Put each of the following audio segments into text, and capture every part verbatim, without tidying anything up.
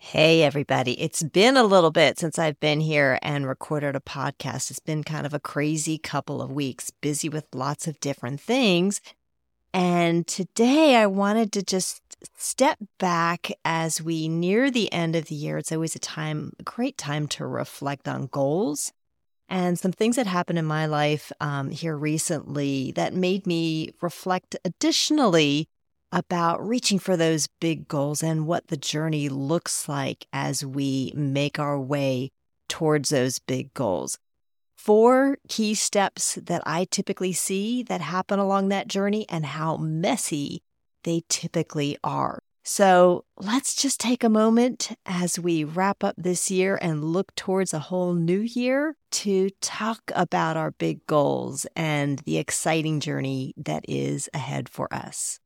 Hey, everybody. It's been a little bit since I've been here and recorded a podcast. It's been kind of a crazy couple of weeks, busy with lots of different things. And today I wanted to just step back as we near the end of the year. It's always a time, a great time to reflect on goals and some things that happened in my life um, here recently that made me reflect additionally about reaching for those big goals and what the journey looks like as we make our way towards those big goals. Four key steps that I typically see that happen along that journey and how messy they typically are. So let's just take a moment as we wrap up this year and look towards a whole new year to talk about our big goals and the exciting journey that is ahead for us.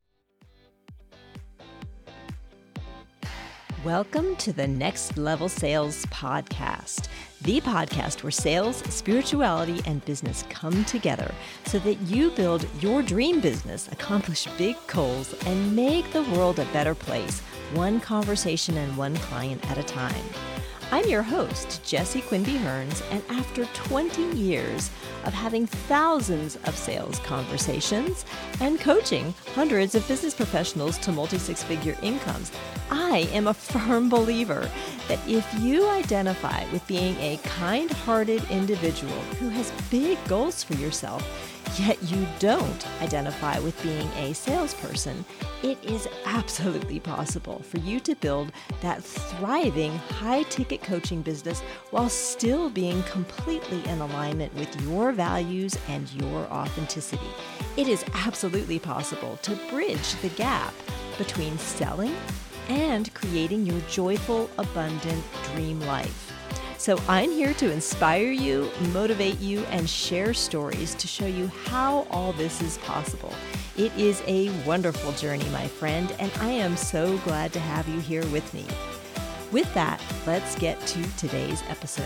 Welcome to the Next Level Sales Podcast, the podcast where sales, spirituality, and business come together so that you build your dream business, accomplish big goals, and make the world a better place, one conversation and one client at a time. I'm your host, Jessie Quinby Hearns, and after twenty years of having thousands of sales conversations and coaching hundreds of business professionals to multi-six-figure incomes, I am a firm believer that if you identify with being a kind-hearted individual who has big goals for yourself, yet you don't identify with being a salesperson, it is absolutely possible for you to build that thriving high-ticket coaching business while still being completely in alignment with your values and your authenticity. It is absolutely possible to bridge the gap between selling and creating your joyful, abundant dream life. So I'm here to inspire you, motivate you, and share stories to show you how all this is possible. It is a wonderful journey, my friend, and I am so glad to have you here with me. With that, let's get to today's episode.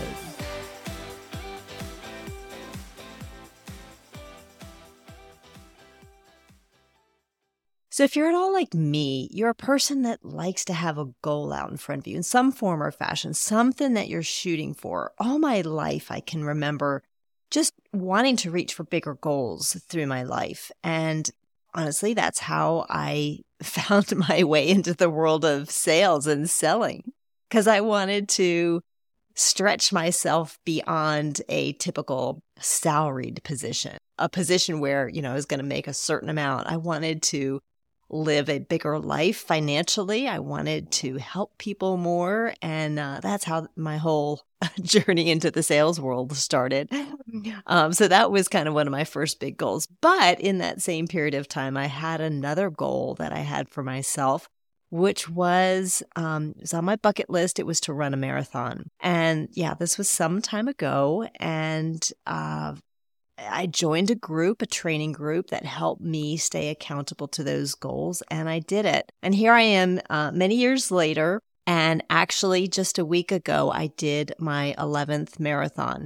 So if you're at all like me, you're a person that likes to have a goal out in front of you in some form or fashion, something that you're shooting for. All my life, I can remember just wanting to reach for bigger goals through my life. And honestly, that's how I found my way into the world of sales and selling, because I wanted to stretch myself beyond a typical salaried position, a position where, you know, I was going to make a certain amount. I wanted to live a bigger life financially. I wanted to help people more. And uh, that's how my whole journey into the sales world started. Um, so that was kind of one of my first big goals. But in that same period of time, I had another goal that I had for myself, which was, um, it was on my bucket list. It was to run a marathon. And yeah, this was some time ago. And uh, I joined a group, a training group that helped me stay accountable to those goals, and I did it. And here I am uh, many years later, and actually just a week ago, I did my eleventh marathon.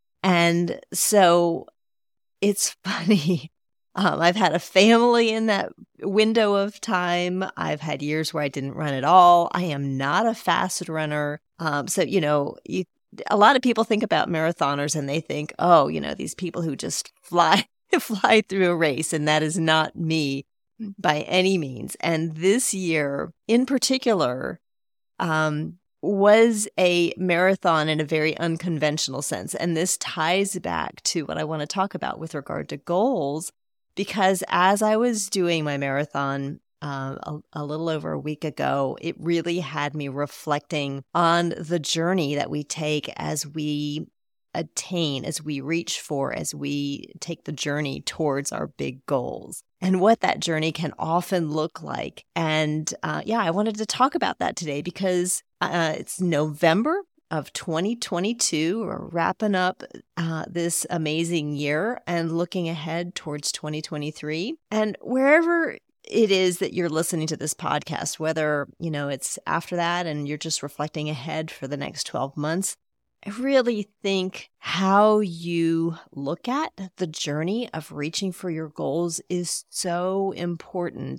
And so it's funny. Um, I've had a family in that window of time. I've had years where I didn't run at all. I am not a fast runner. Um, so, you know, you a lot of people think about marathoners and they think, oh, you know, these people who just fly, fly through a race. And that is not me by any means. And this year in particular um, was a marathon in a very unconventional sense. And this ties back to what I want to talk about with regard to goals, because as I was doing my marathon Uh, a, a little over a week ago, it really had me reflecting on the journey that we take as we attain, as we reach for, as we take the journey towards our big goals, and what that journey can often look like. And uh, yeah, I wanted to talk about that today because uh, it's November of twenty twenty-two. We're wrapping up uh, this amazing year and looking ahead towards twenty twenty-three. And wherever it is that you're listening to this podcast, whether, you know, it's after that and you're just reflecting ahead for the next twelve months, I really think how you look at the journey of reaching for your goals is so important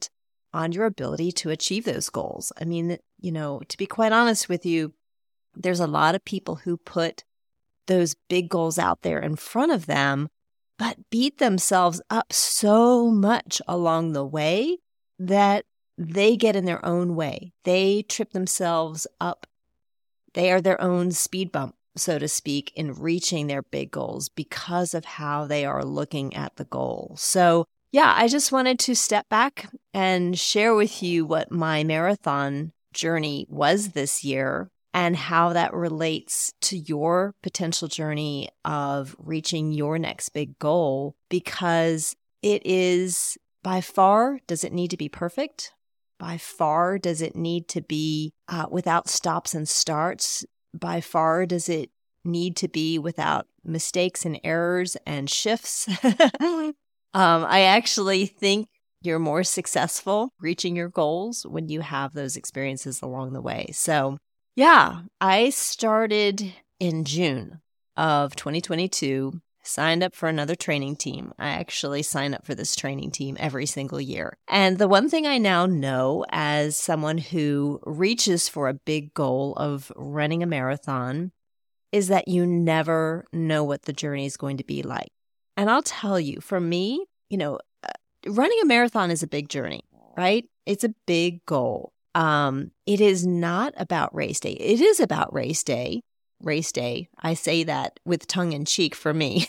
on your ability to achieve those goals. I mean, you know, to be quite honest with you, there's a lot of people who put those big goals out there in front of them, but beat themselves up so much along the way that they get in their own way. They trip themselves up. They are their own speed bump, so to speak, in reaching their big goals because of how they are looking at the goal. So yeah, I just wanted to step back and share with you what my marathon journey was this year and how that relates to your potential journey of reaching your next big goal, because it is by far, does it need to be perfect? By far, does it need to be uh, without stops and starts? By far, does it need to be without mistakes and errors and shifts? um, I actually think you're more successful reaching your goals when you have those experiences along the way. So yeah, I started in June of twenty twenty-two, signed up for another training team. I actually sign up for this training team every single year. And the one thing I now know as someone who reaches for a big goal of running a marathon is that you never know what the journey is going to be like. And I'll tell you, for me, you know, running a marathon is a big journey, right? It's a big goal. Um, it is not about race day. It is about race day. Race day. I say that with tongue in cheek for me.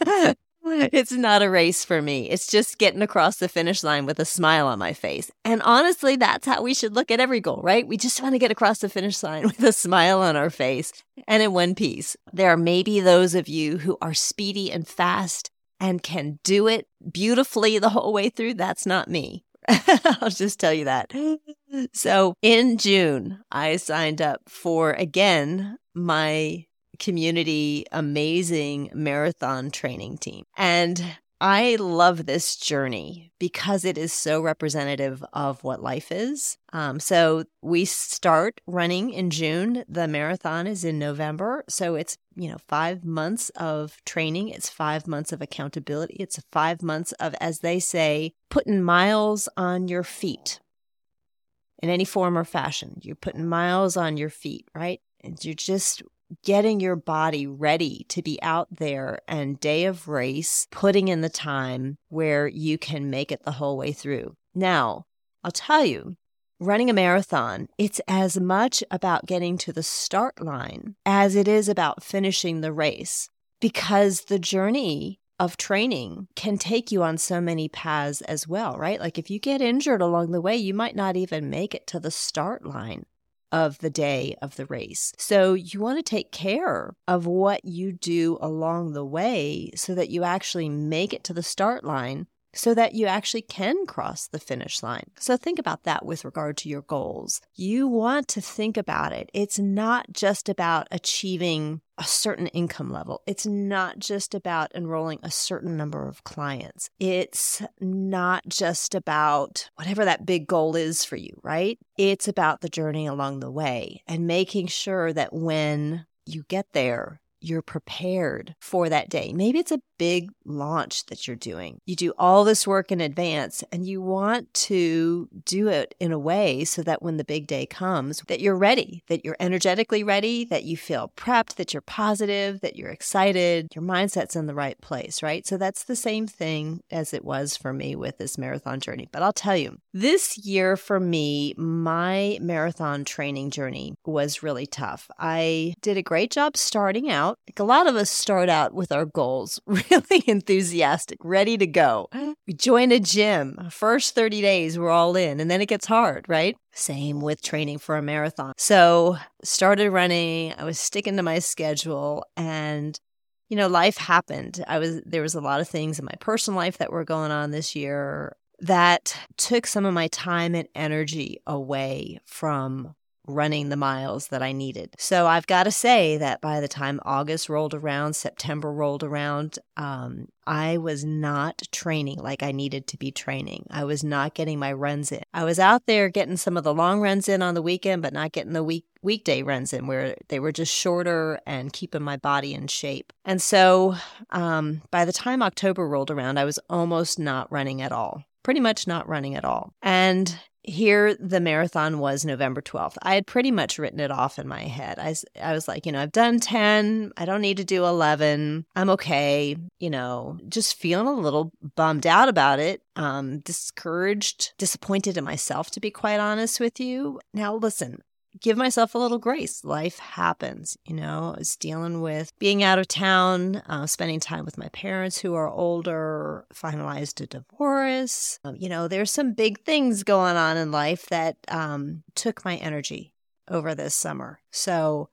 It's not a race for me. It's just getting across the finish line with a smile on my face. And honestly, that's how we should look at every goal, right? We just want to get across the finish line with a smile on our face and in one piece. There are maybe those of you who are speedy and fast and can do it beautifully the whole way through. That's not me. I'll just tell you that. So in June, I signed up for, again, my community amazing marathon training team. And I love this journey because it is so representative of what life is. Um, so we start running in June. The marathon is in November. So it's, you know, five months of training. It's five months of accountability. It's five months of, as they say, putting miles on your feet in any form or fashion. You're putting miles on your feet, right? And you're just getting your body ready to be out there and day of race, putting in the time where you can make it the whole way through. Now, I'll tell you, running a marathon, it's as much about getting to the start line as it is about finishing the race, because the journey of training can take you on so many paths as well, right? Like if you get injured along the way, you might not even make it to the start line of the day of the race. So you want to take care of what you do along the way so that you actually make it to the start line, so that you actually can cross the finish line. So think about that with regard to your goals. You want to think about it. It's not just about achieving a certain income level. It's not just about enrolling a certain number of clients. It's not just about whatever that big goal is for you, right? It's about the journey along the way and making sure that when you get there, you're prepared for that day. Maybe it's a big launch that you're doing. You do all this work in advance and you want to do it in a way so that when the big day comes, that you're ready, that you're energetically ready, that you feel prepped, that you're positive, that you're excited, your mindset's in the right place, right? So that's the same thing as it was for me with this marathon journey. But I'll tell you, this year for me, my marathon training journey was really tough. I did a great job starting out. Like a lot of us start out with our goals really enthusiastic, ready to go. We join a gym. First thirty days, we're all in, and then it gets hard, right? Same with training for a marathon. So started running. I was sticking to my schedule, and you know, life happened. I was there was a lot of things in my personal life that were going on this year that took some of my time and energy away from running the miles that I needed. So I've got to say that by the time August rolled around, September rolled around, um, I was not training like I needed to be training. I was not getting my runs in. I was out there getting some of the long runs in on the weekend, but not getting the week weekday runs in where they were just shorter and keeping my body in shape. And so um, by the time October rolled around, I was almost not running at all. Pretty much not running at all. And here the marathon was November twelfth. I had pretty much written it off in my head. I, I was like, you know, I've done ten. I don't need to do eleven. I'm okay. You know, just feeling a little bummed out about it. Um, discouraged, disappointed in myself, to be quite honest with you. Now, listen. Give myself a little grace. Life happens. You know, I was dealing with being out of town, uh, spending time with my parents who are older, finalized a divorce. Um, you know, there's some big things going on in life that um, took my energy over this summer. So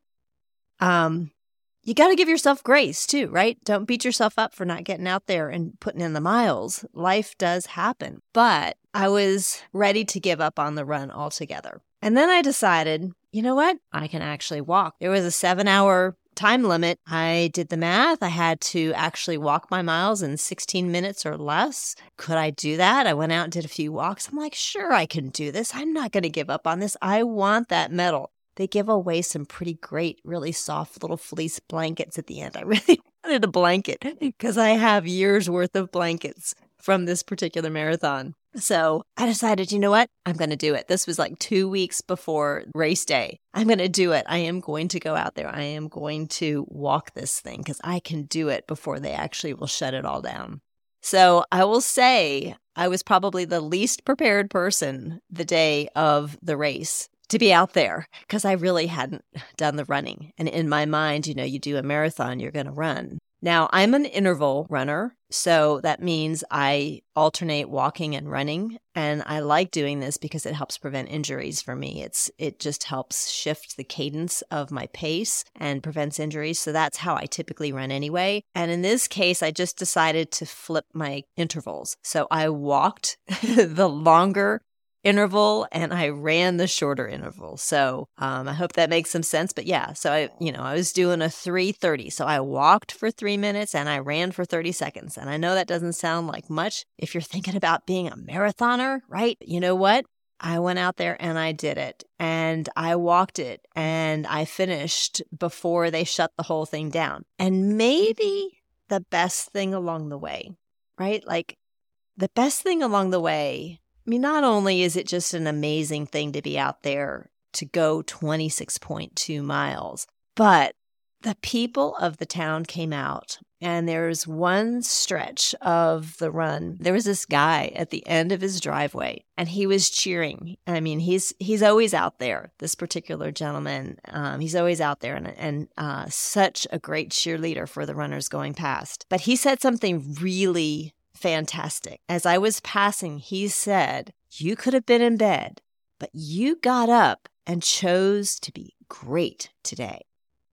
um, you got to give yourself grace too, right? Don't beat yourself up for not getting out there and putting in the miles. Life does happen. But I was ready to give up on the run altogether. And then I decided, you know what? I can actually walk. There was a seven hour time limit. I did the math. I had to actually walk my miles in sixteen minutes or less. Could I do that? I went out and did a few walks. I'm like, sure, I can do this. I'm not going to give up on this. I want that medal. They give away some pretty great, really soft little fleece blankets at the end. I really wanted a blanket because I have years worth of blankets from this particular marathon. So I decided, you know what? I'm going to do it. This was like two weeks before race day. I'm going to do it. I am going to go out there. I am going to walk this thing because I can do it before they actually will shut it all down. So I will say I was probably the least prepared person the day of the race to be out there because I really hadn't done the running. And in my mind, you know, you do a marathon, you're going to run. Now, I'm an interval runner, so that means I alternate walking and running, and I like doing this because it helps prevent injuries for me. It's It just helps shift the cadence of my pace and prevents injuries, so that's how I typically run anyway. And in this case, I just decided to flip my intervals. So I walked the longer interval and I ran the shorter interval. So um, I hope that makes some sense. But yeah, so I, you know, I was doing a three thirty. So I walked for three minutes and I ran for thirty seconds. And I know that doesn't sound like much if you're thinking about being a marathoner, right? You know what? I went out there and I did it and I walked it and I finished before they shut the whole thing down. And maybe the best thing along the way, right? Like the best thing along the way, I mean, not only is it just an amazing thing to be out there to go twenty-six point two miles, but the people of the town came out and there's one stretch of the run. There was this guy at the end of his driveway and he was cheering. I mean, he's he's always out there, this particular gentleman. Um, he's always out there and, and uh, such a great cheerleader for the runners going past. But he said something really fantastic. As I was passing, he said, "You could have been in bed, but you got up and chose to be great today."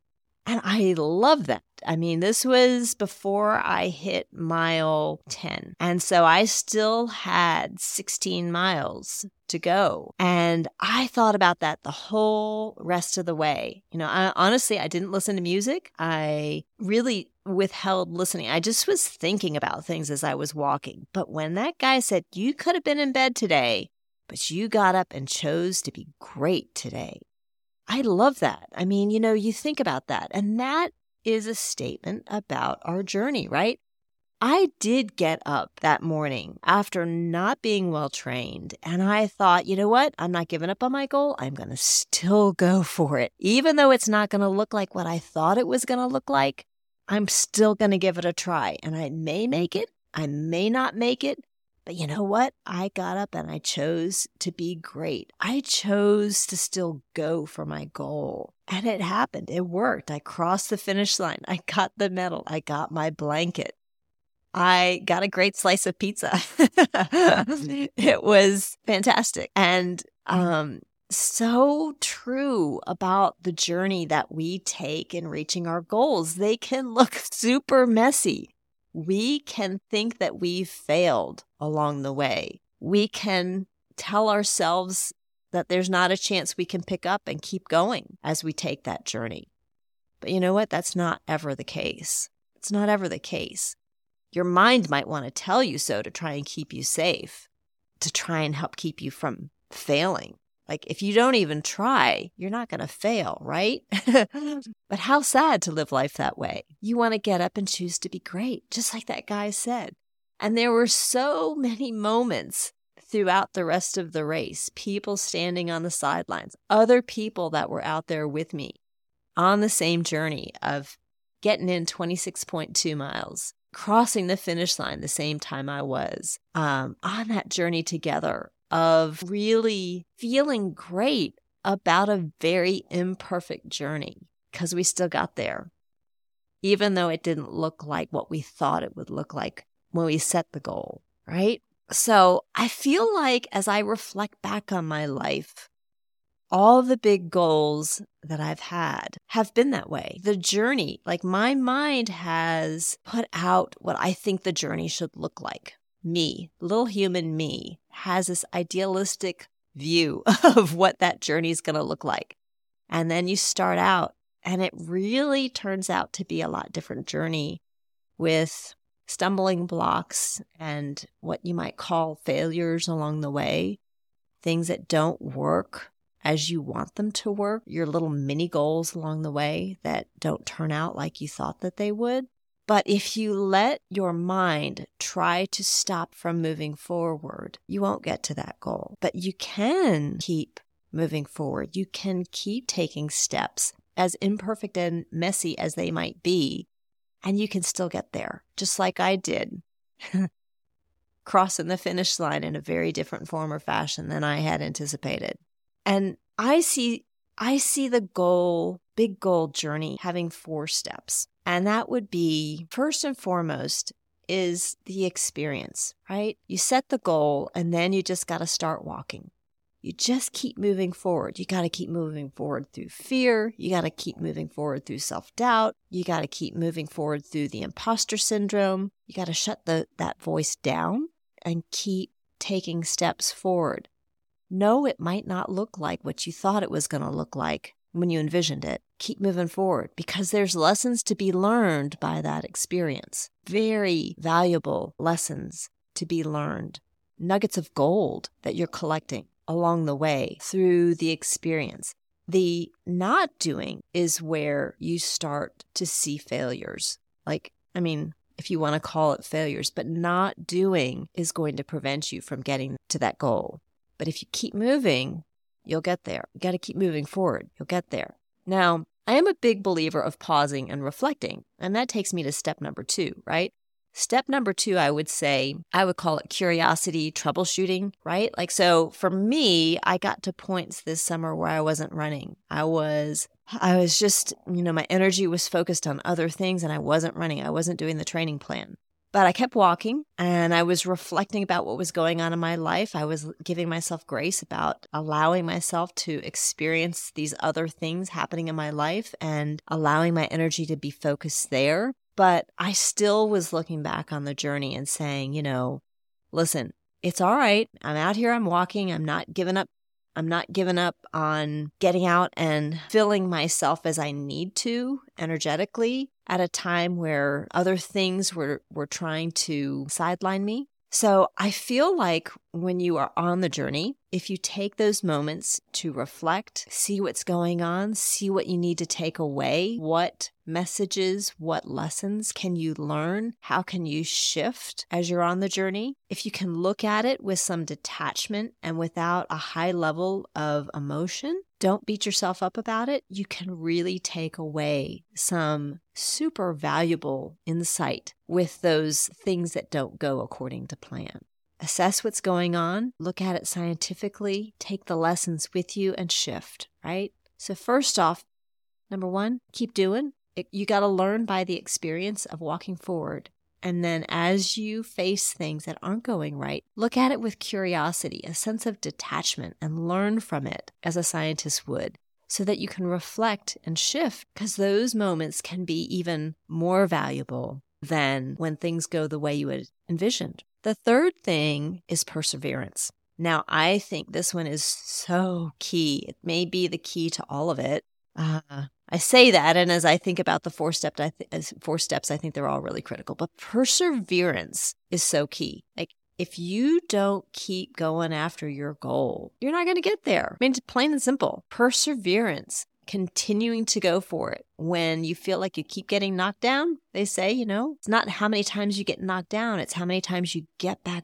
And I love that. I mean, this was before I hit mile ten. And so I still had sixteen miles to go. And I thought about that the whole rest of the way. You know, I, honestly, I didn't listen to music. I really withheld listening. I just was thinking about things as I was walking. But when that guy said, "You could have been in bed today, but you got up and chose to be great today," I love that. I mean, you know, you think about that. And that is a statement about our journey, right? I did get up that morning after not being well trained. And I thought, you know what? I'm not giving up on my goal. I'm going to still go for it. Even though it's not going to look like what I thought it was going to look like, I'm still going to give it a try. And I may make it. I may not make it. But you know what? I got up and I chose to be great. I chose to still go for my goal. And it happened. It worked. I crossed the finish line. I got the medal. I got my blanket. I got a great slice of pizza. It was fantastic. And um, so true about the journey that we take in reaching our goals. They can look super messy. We can think that we've failed along the way. We can tell ourselves that there's not a chance we can pick up and keep going as we take that journey. But you know what? That's not ever the case. It's not ever the case. Your mind might want to tell you so to try and keep you safe, to try and help keep you from failing. Like if you don't even try, you're not going to fail, right? But how sad to live life that way. You want to get up and choose to be great, just like that guy said. And there were so many moments throughout the rest of the race, people standing on the sidelines, other people that were out there with me on the same journey of getting in twenty-six point two miles, crossing the finish line the same time I was, um, on that journey together of really feeling great about a very imperfect journey, because we still got there, even though it didn't look like what we thought it would look like when we set the goal, right? So I feel like as I reflect back on my life, all the big goals that I've had have been that way. The journey, like my mind has put out what I think the journey should look like. Me, little human me, has this idealistic view of what that journey is going to look like. And then you start out and it really turns out to be a lot different journey with stumbling blocks and what you might call failures along the way, things that don't work as you want them to work, your little mini goals along the way that don't turn out like you thought that they would. But if you let your mind try to stop from moving forward, you won't get to that goal. But you can keep moving forward. You can keep taking steps, as imperfect and messy as they might be, and you can still get there, just like I did, crossing the finish line in a very different form or fashion than I had anticipated. And I see I see the goal, big goal journey having four steps. And that would be, first and foremost, is the experience, right? You set the goal and then you just got to start walking. You just keep moving forward. You got to keep moving forward through fear. You got to keep moving forward through self-doubt. You got to keep moving forward through the imposter syndrome. You got to shut the that voice down and keep taking steps forward. No, it might not look like what you thought it was going to look like when you envisioned it. Keep moving forward because there's lessons to be learned by that experience. Very valuable lessons to be learned. Nuggets of gold that you're collecting along the way through the experience. The not doing is where you start to see failures. Like, I mean, if you want to call it failures, but not doing is going to prevent you from getting to that goal. But if you keep moving, you'll get there. You got to keep moving forward. You'll get there. Now, I am a big believer of pausing and reflecting, and that takes me to step number two, right? Step number two, I would say, I would call it curiosity, troubleshooting, right? Like, so for me, I got to points this summer where I wasn't running. I was, I was just, you know, my energy was focused on other things and I wasn't running. I wasn't doing the training plan. But I kept walking and I was reflecting about what was going on in my life. I was giving myself grace about allowing myself to experience these other things happening in my life and allowing my energy to be focused there. But I still was looking back on the journey and saying, you know, listen, it's all right. I'm out here. I'm walking. I'm not giving up. I'm not giving up on getting out and filling myself as I need to energetically at a time where other things were, were trying to sideline me. So I feel like when you are on the journey, if you take those moments to reflect, see what's going on, see what you need to take away, what messages, what lessons can you learn, how can you shift as you're on the journey? If you can look at it with some detachment and without a high level of emotion, don't beat yourself up about it. You can really take away some super valuable insight with those things that don't go according to plan. Assess what's going on, look at it scientifically, take the lessons with you and shift, right? So first off, number one, keep doing. It, you got to learn by the experience of walking forward. And then as you face things that aren't going right, look at it with curiosity, a sense of detachment, and learn from it as a scientist would, so that you can reflect and shift, because those moments can be even more valuable than when things go the way you had envisioned. The third thing is perseverance. Now, I think this one is so key. It may be the key to all of it. Uh, I say that, and as I think about the four steps, I th- as four steps, I think they're all really critical. But perseverance is so key. Like, if you don't keep going after your goal, you're not going to get there. I mean, it's plain and simple. Perseverance, continuing to go for it when you feel like you keep getting knocked down. They say, you know, it's not how many times you get knocked down, it's how many times you get back up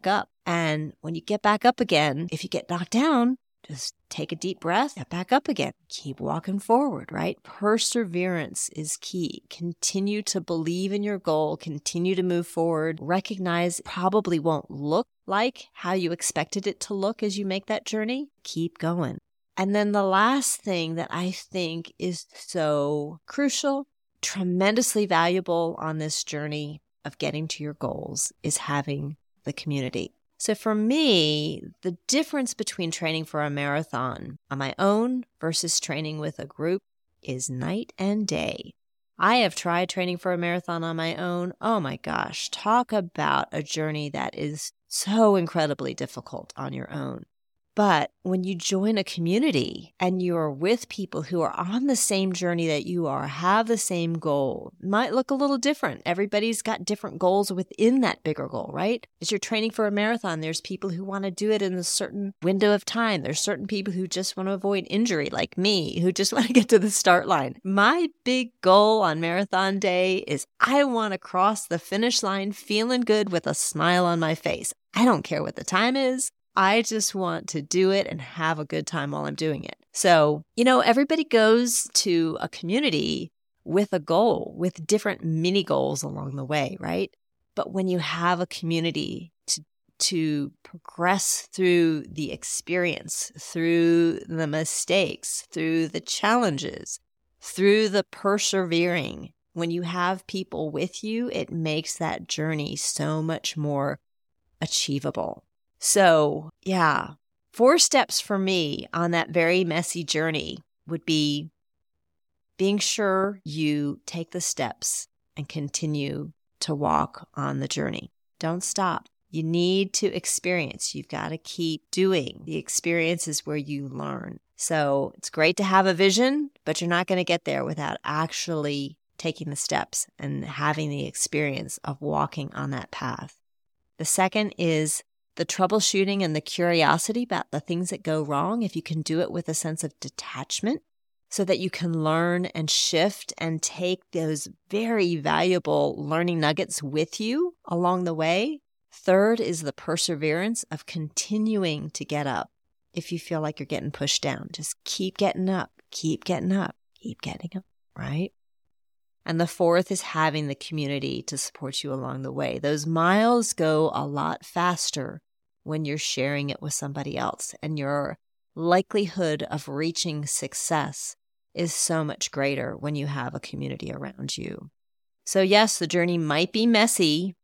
And when you get back up again, if you get knocked down, just take a deep breath, get back up again, keep walking forward, right? Perseverance is key. Continue to believe in your goal, continue to move forward, recognize it probably won't look like how you expected it to look as you make that journey. Keep going. And then the last thing that I think is so crucial, tremendously valuable on this journey of getting to your goals is having the community. So for me, the difference between training for a marathon on my own versus training with a group is night and day. I have tried training for a marathon on my own. Oh my gosh, talk about a journey that is so incredibly difficult on your own. But when you join a community and you're with people who are on the same journey that you are, have the same goal, it might look a little different. Everybody's got different goals within that bigger goal, right? As you're training for a marathon, there's people who want to do it in a certain window of time. There's certain people who just want to avoid injury, like me, who just want to get to the start line. My big goal on marathon day is I want to cross the finish line feeling good with a smile on my face. I don't care what the time is. I just want to do it and have a good time while I'm doing it. So, you know, everybody goes to a community with a goal, with different mini goals along the way, right? But when you have a community to, to progress through the experience, through the mistakes, through the challenges, through the persevering, when you have people with you, it makes that journey so much more achievable. So, yeah, four steps for me on that very messy journey would be being sure you take the steps and continue to walk on the journey. Don't stop. You need to experience. You've got to keep doing. The experience is where you learn. So it's great to have a vision, but you're not going to get there without actually taking the steps and having the experience of walking on that path. The second is the troubleshooting and the curiosity about the things that go wrong, if you can do it with a sense of detachment so that you can learn and shift and take those very valuable learning nuggets with you along the way. Third is the perseverance of continuing to get up. If you feel like you're getting pushed down, just keep getting up, keep getting up, keep getting up, right? And the fourth is having the community to support you along the way. Those miles go a lot faster when you're sharing it with somebody else, and your likelihood of reaching success is so much greater when you have a community around you. So yes, the journey might be messy,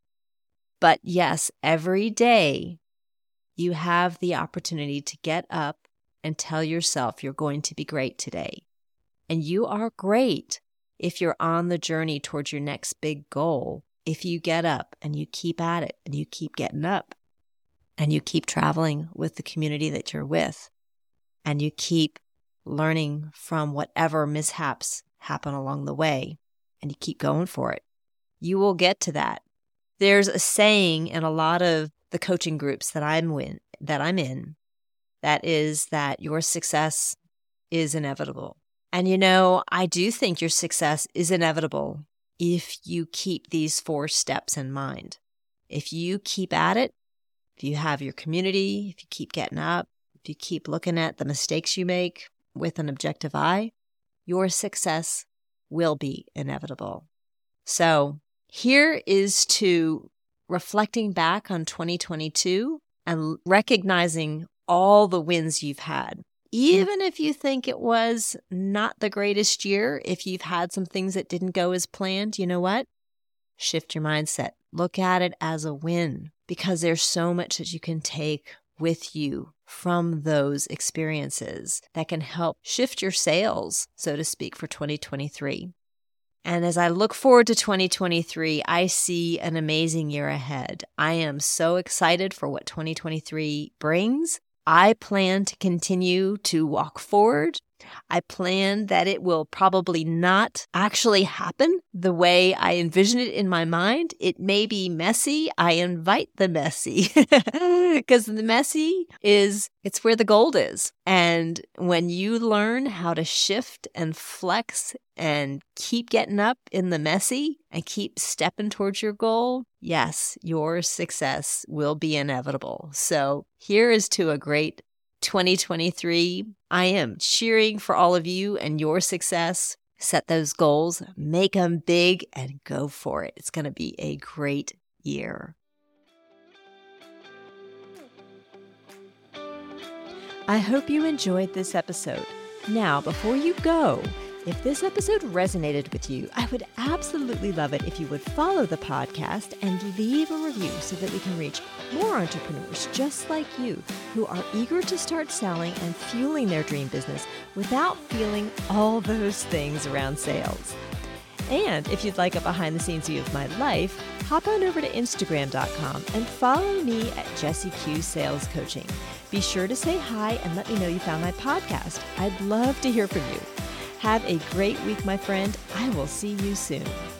but yes, every day you have the opportunity to get up and tell yourself you're going to be great today. And you are great if you're on the journey towards your next big goal, if you get up and you keep at it and you keep getting up and you keep traveling with the community that you're with and you keep learning from whatever mishaps happen along the way and you keep going for it, you will get to that. There's a saying in a lot of the coaching groups that I'm in, that I'm in, that is that your success is inevitable. And you know, I do think your success is inevitable if you keep these four steps in mind. If you keep at it, if you have your community, if you keep getting up, if you keep looking at the mistakes you make with an objective eye, your success will be inevitable. So here is to reflecting back on twenty twenty-two and recognizing all the wins you've had. Even if you think it was not the greatest year, if you've had some things that didn't go as planned, you know what? Shift your mindset. Look at it as a win because there's so much that you can take with you from those experiences that can help shift your sails, so to speak, for twenty twenty-three. And as I look forward to twenty twenty-three, I see an amazing year ahead. I am so excited for what twenty twenty-three brings. I plan to continue to walk forward I plan that it will probably not actually happen the way I envision it in my mind. It may be messy. I invite the messy because the messy is, it's where the gold is. And when you learn how to shift and flex and keep getting up in the messy and keep stepping towards your goal, yes, your success will be inevitable. So here is to a great twenty twenty-three. I am cheering for all of you and your success. Set those goals, make them big, and go for it. It's going to be a great year. I hope you enjoyed this episode. Now, before you go, if this episode resonated with you, I would absolutely love it if you would follow the podcast and leave a review so that we can reach more entrepreneurs just like you who are eager to start selling and fueling their dream business without feeling all those things around sales. And if you'd like a behind-the-scenes view of my life, hop on over to Instagram dot com and follow me at Jessie Q Sales Coaching. Be sure to say hi and let me know you found my podcast. I'd love to hear from you. Have a great week, my friend. I will see you soon.